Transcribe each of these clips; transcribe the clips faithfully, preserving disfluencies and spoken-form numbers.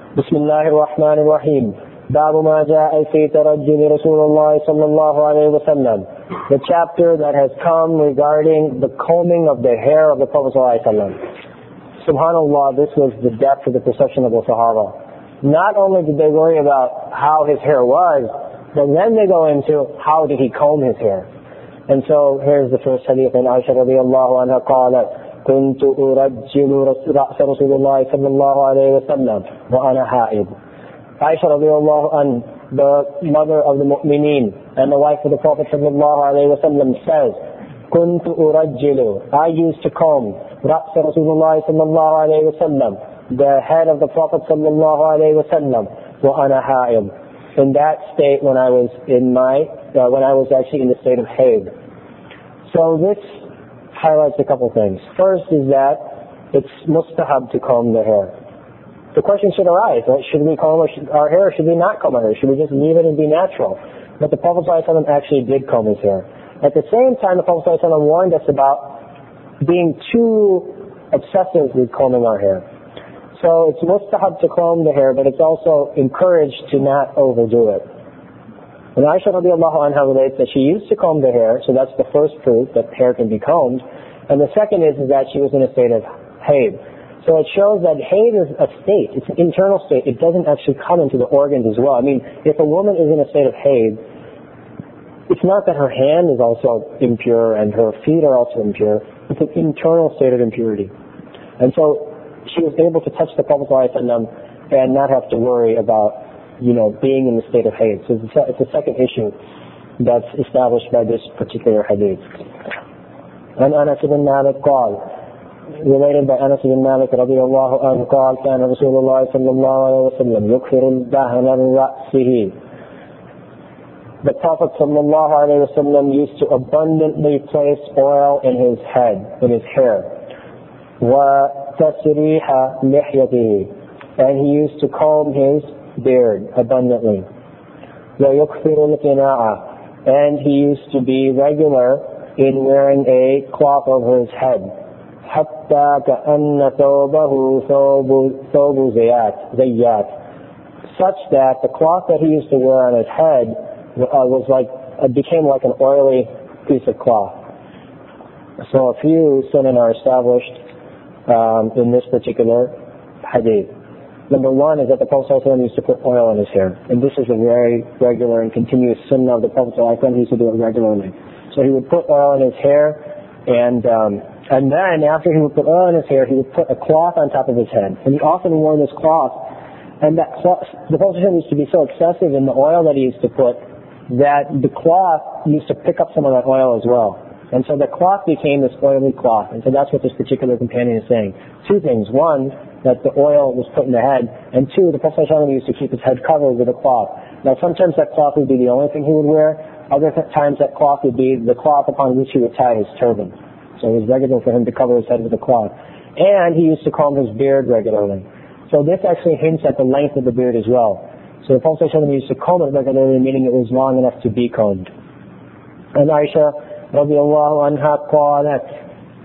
بسم الله الرحمن الرحيم. باب ما جاء في ترجل رسول الله صلى الله عليه وسلم. The chapter that has come regarding the combing of the hair of the Prophet sallallahu alaihi wasallam. Subhanallah, this was the depth of the perception of the Sahaba. Not only did they worry about how his hair was, but then they go into how did he comb his hair. And so here's the first hadith in Aisha radiallahu anha قالت كنت أرجل رأس رسول الله صلى الله عليه وسلم وأنا حائض. Aisha radiallahu anha, the mother of the mu'mineen and the wife of the Prophet sallallahu alayhi wa sallam, says, كنت أرجل, I used to comb رأس رسول الله صلى الله عليه وسلم, the head of the Prophet sallallahu alayhi wa sallam, وأنا حائض, in that state when I was in my, uh, when I was actually in the state of haid. So this highlights a couple things. First is that it's mustahab to comb the hair. The question should arise, right? Should we comb our hair or should we not comb our hair? Should we just leave it and be natural? But the Prophet ﷺ actually did comb his hair. At the same time, the Prophet ﷺ warned us about being too obsessive with combing our hair. So it's mustahab to comb the hair, but it's also encouraged to not overdo it. And Aisha radiallahu anha relates that she used to comb the hair, so that's the first proof that hair can be combed. And the second is, is that she was in a state of haid. So it shows that haid is a state, it's an internal state. It doesn't actually come into the organs as well. I mean, if a woman is in a state of haid, it's not that her hand is also impure and her feet are also impure. It's an internal state of impurity. And so she was able to touch the Prophet ﷺ and not have to worry about, you know, being in the state of haid. So it's a, it's a second issue that's established by this particular hadith. And Anas ibn Malik قال, related by Anas ibn Malik رضي الله عنه قال كان رسول الله صلى الله عليه وسلم يكثر الدهن من رأسه. The Prophet sallallahu alayhi wa sallam used to abundantly place oil in his head, in his hair. وَتَسْرِيحَ لِحْيَتِهِ, and he used to comb his beard abundantly. وَيُكْثِرُ الْقِنَاعَ, and he used to be regular in wearing a cloth over his head. حَتَّى كَأَنَّ ثَوْبَهُ ثَوْبُ زَيَّاتٍ, such that the cloth that he used to wear on his head uh, was like, it became like an oily piece of cloth. So a few sunan are established um, in this particular hadith. Number one is that the Prophet ﷺ used to put oil in his hair. And this is a very regular and continuous sunnah of the Prophet ﷺ. He used to do it regularly. So he would put oil in his hair, and um, and then after he would put oil in his hair, he would put a cloth on top of his head. And he often wore this cloth. And that cloth, the Prophet ﷺ used to be so excessive in the oil that he used to put that the cloth used to pick up some of that oil as well. And so the cloth became this oily cloth. And so that's what this particular companion is saying. Two things. One, that the oil was put in the head, and two, the Prophet ﷺ used to keep his head covered with a cloth. Now sometimes that cloth would be the only thing he would wear, other times that cloth would be the cloth upon which he would tie his turban. So it was regular for him to cover his head with a cloth. And he used to comb his beard regularly. So this actually hints at the length of the beard as well. So the Prophet ﷺ used to comb it regularly, meaning it was long enough to be combed. And Aisha radiallahu anha قالت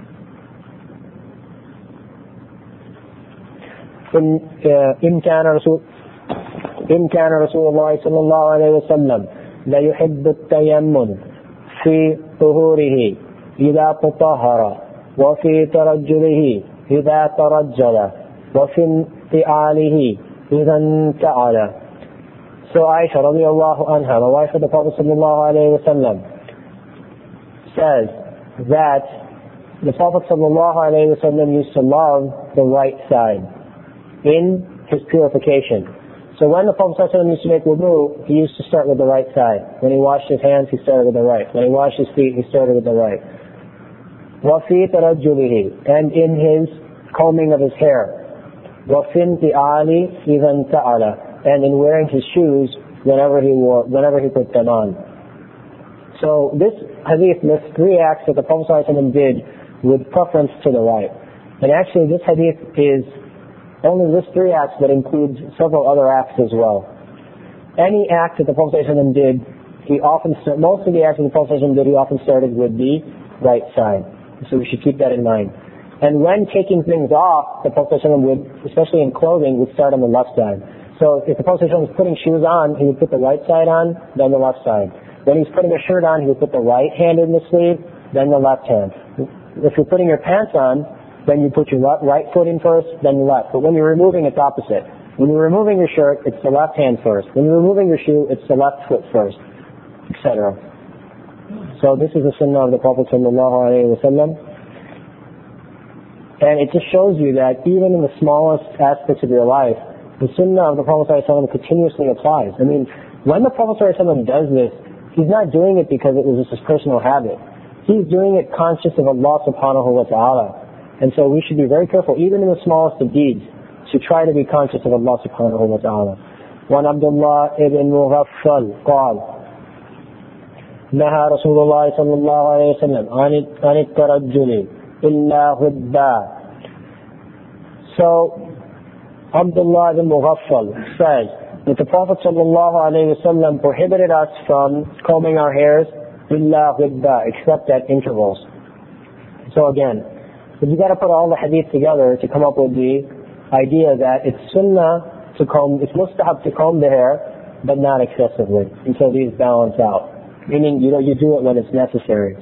إن إن كان رسول إن كان رسول الله صلى الله عليه وسلم لا يحب التيمم في طهوره إذا تطهر وفي ترجله إذا ترجل وفي انتعاله إذا انتعل. So Aisha radiallahu anha, the wife of the Prophet sallallahu alayhi wa sallam, says that the Prophet sallallahu alayhi wa sallam used to love the right side in his purification. So when the Prophet ﷺ used to make wudu, he used to start with the right side. When he washed his hands, he started with the right. When he washed his feet, he started with the right. وَفِي تَرَجُّلِهِ, and in his combing of his hair. وَفِي انْتِعَالِ إِذَا انْتَعَلَ, and in wearing his shoes whenever he wore, whenever he put them on. So this hadith lists three acts that the Prophet ﷺ did with preference to the right. And actually this hadith is only lists three acts, but includes several other acts as well. Any act that the Prophet ﷺ did, he often most of the acts that the Prophet ﷺ did, he often started with the right side. So we should keep that in mind. And when taking things off, the Prophet ﷺ would, especially in clothing, would start on the left side. So if the Prophet was putting shoes on, he would put the right side on, then the left side. When he's putting a shirt on, he would put the right hand in the sleeve, then the left hand. If you're putting your pants on, then you put your left, right foot in first, then the left. But when you're removing, it's opposite. When you're removing your shirt, it's the left hand first. When you're removing your shoe, it's the left foot first, et cetera. So this is the sunnah of the Prophet sallallahu alaihi wasallam. And it just shows you that even in the smallest aspects of your life, the sunnah of the Prophet sallallahu alaihi wasallam continuously applies. I mean, when the Prophet sallallahu alaihi wasallam does this, he's not doing it because it was just his personal habit. He's doing it conscious of Allah subhanahu wa ta'ala. And so we should be very careful, even in the smallest of deeds, to try to be conscious of Allah subhanahu wa ta'ala. وعن عبد الله ibn مغفل قال نهى رسول الله صلى الله عليه وسلم عن الترجل إلا غبا. So Abdullah ibn Mughaffal says that the Prophet sallallahu alayhi wasallam prohibited us from combing our hairs illa ghibba, except at intervals. So again, you've got to put all the hadith together to come up with the idea that it's sunnah to comb, it's mustahab to comb the hair, but not excessively, until these balance out. Meaning, you know, you do it when it's necessary.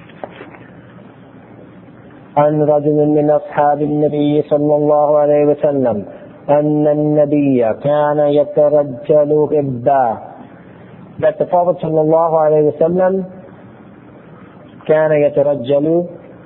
عن رجل من أصحاب النبي صلى الله عليه وسلم أن النبي كان يترجل غبا. That the Prophet صلى الله عليه وسلم كان يترجل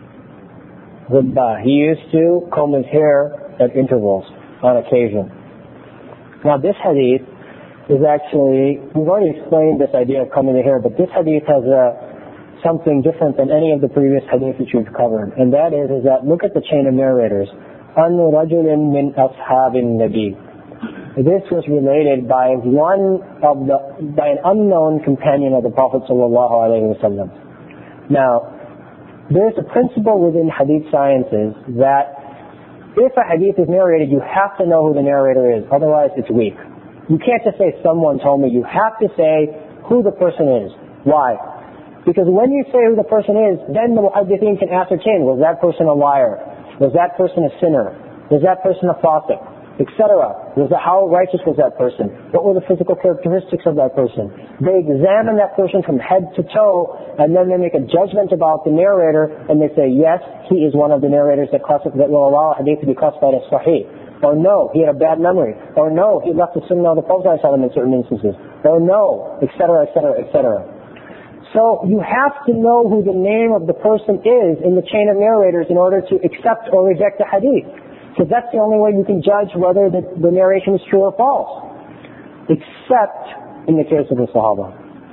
غبا. He used to comb his hair at intervals on occasion. Now this hadith is actually, we've already explained this idea of combing the hair, but this hadith has a something different than any of the previous hadiths that you've covered, and that is, is that look at the chain of narrators. أَنُّ رَجُلٍ مِّنْ أَصْحَابِ النَّبِيِّ. This was related by one of the, by an unknown companion of the Prophet sallallahu alaihi wasallam. Now, there's a principle within hadith sciences that if a hadith is narrated, you have to know who the narrator is, otherwise it's weak. You can't just say someone told me, you have to say who the person is. Why? Because when you say who the person is, then the muhaddithin can ascertain, was that person a liar? Was that person a sinner? Was that person a fasiq? Etc. Was that, how righteous was that person? What were the physical characteristics of that person? They examine that person from head to toe, and then they make a judgment about the narrator, and they say, yes, he is one of the narrators that, that will allow a hadith to be classified as sahih. Or no, he had a bad memory. Or no, he left the sunnah of the Prophet in certain instances. Or no, etc., etc., et cetera. So you have to know who the name of the person is in the chain of narrators in order to accept or reject the hadith. Because that's the only way you can judge whether the, the narration is true or false. Except in the case of the Sahaba.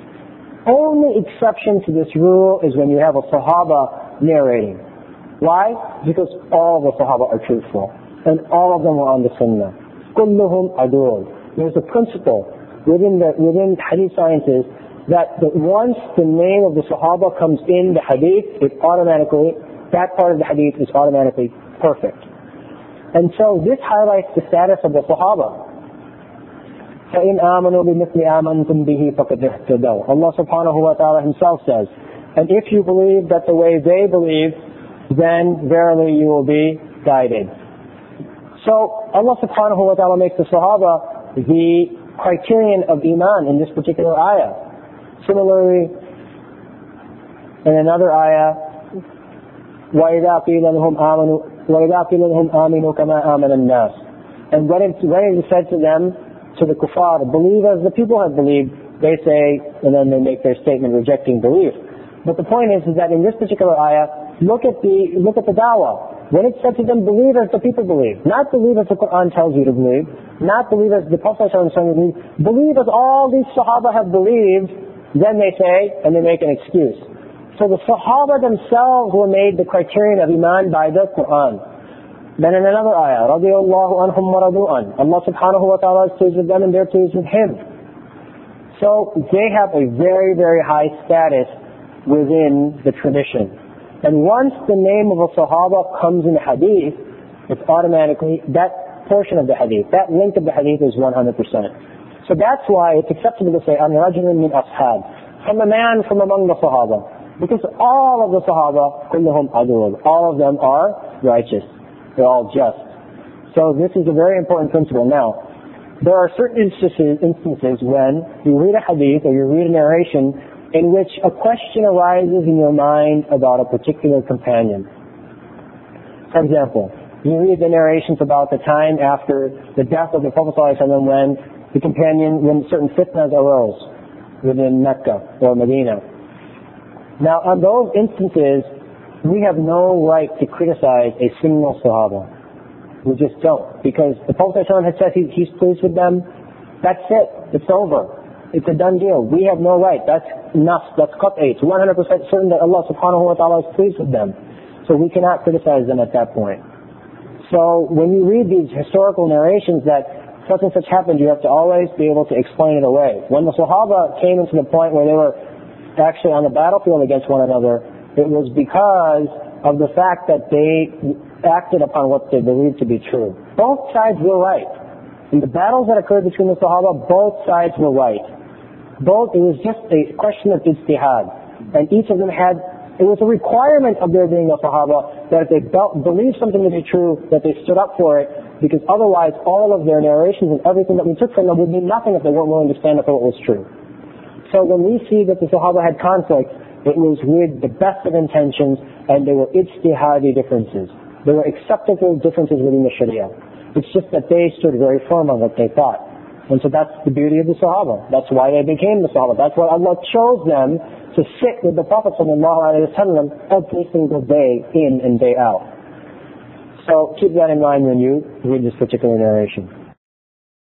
Only exception to this rule is when you have a Sahaba narrating. Why? Because all the Sahaba are truthful. And all of them are on the Sunnah. كلهم عدول. There's a principle within the within hadith sciences that the, once the name of the Sahaba comes in the hadith, it automatically, that part of the hadith is automatically perfect. And so this highlights the status of the Sahaba. فَإِنْ آمَنُوا بِمِثْلِ آمَنْتُمْ بِهِ فَقَدْ اهْتَدَوْا. Allah subhanahu wa ta'ala himself says, and if you believe that the way they believe, then verily you will be guided. So Allah subhanahu wa ta'ala makes the Sahaba the criterion of Iman in this particular ayah. Similarly, in another ayah, وَإِذَا قِيلَ لَهُمْ آمَنُوا وَإِذَا قِيلَ لَهُمْ آمِنُوا كَمَا آمَنَ النَّاسِ. And when it, when it is said to them, to the kuffar, believe as the people have believed, they say, and then they make their statement rejecting belief. But the point is, is that in this particular ayah, look at the look at the da'wah. When it's said to them, believe as the people believe, not believe as the Quran tells you to believe, not believe as the Prophet tells you to believe, believe as all these Sahaba have believed. Then they say, and they make an excuse. So the Sahaba themselves were made the criterion of Iman by the Quran. Then in another ayah, رَضِيَ اللَّهُ عَنْهُمْ وَرَضُوا عَنْهُ. Allah subhanahu wa ta'ala is pleased with them and they're pleased with Him. So they have a very, very high status within the tradition. And once the name of a Sahaba comes in the hadith, it's automatically, that portion of the hadith, that link of the hadith is one hundred percent. So that's why it's acceptable to say, أَنْ رَجُلٍ مِّنْ أَصْحَابٍ, from a man from among the Sahaba. Because all of the Sahaba, كُلُّهُمْ عَدُولٌ, all of them are righteous. They're all just. So this is a very important principle. Now, there are certain instances, instances when you read a hadith or you read a narration in which a question arises in your mind about a particular companion. For example, you read the narrations about the time after the death of the Prophet ﷺ when the companion, when certain fitnas arose within Mecca or Medina. Now, on those instances, we have no right to criticize a single Sahaba. We just don't. Because the Prophet ﷺ has said he, he's pleased with them. That's it. It's over. It's a done deal. We have no right. That's nas, that's qat'i. It's one hundred percent certain that Allah subhanahu wa ta'ala is pleased with them. So we cannot criticize them at that point. So when you read these historical narrations that such and such happened, you have to always be able to explain it away. When the Sahaba came into the point where they were actually on the battlefield against one another, it was because of the fact that they acted upon what they believed to be true. Both sides were right. In the battles that occurred between the Sahaba, both sides were right. Both, it was just a question of ijtihad. And each of them had, it was a requirement of their being a Sahaba that if they believed something to be true, that they stood up for it, because otherwise all of their narrations and everything that we took from them would mean nothing if they weren't willing to stand up for what was true. So when we see that the Sahaba had conflict, it was with the best of intentions, and there were ijtihadi differences. There were acceptable differences within the Sharia. It's just that they stood very firm on what they thought. And so that's the beauty of the Sahaba. That's why they became the Sahaba. That's why Allah chose them to sit with the Prophet ﷺ every single day, in and day out. So keep that in mind when you read this particular narration.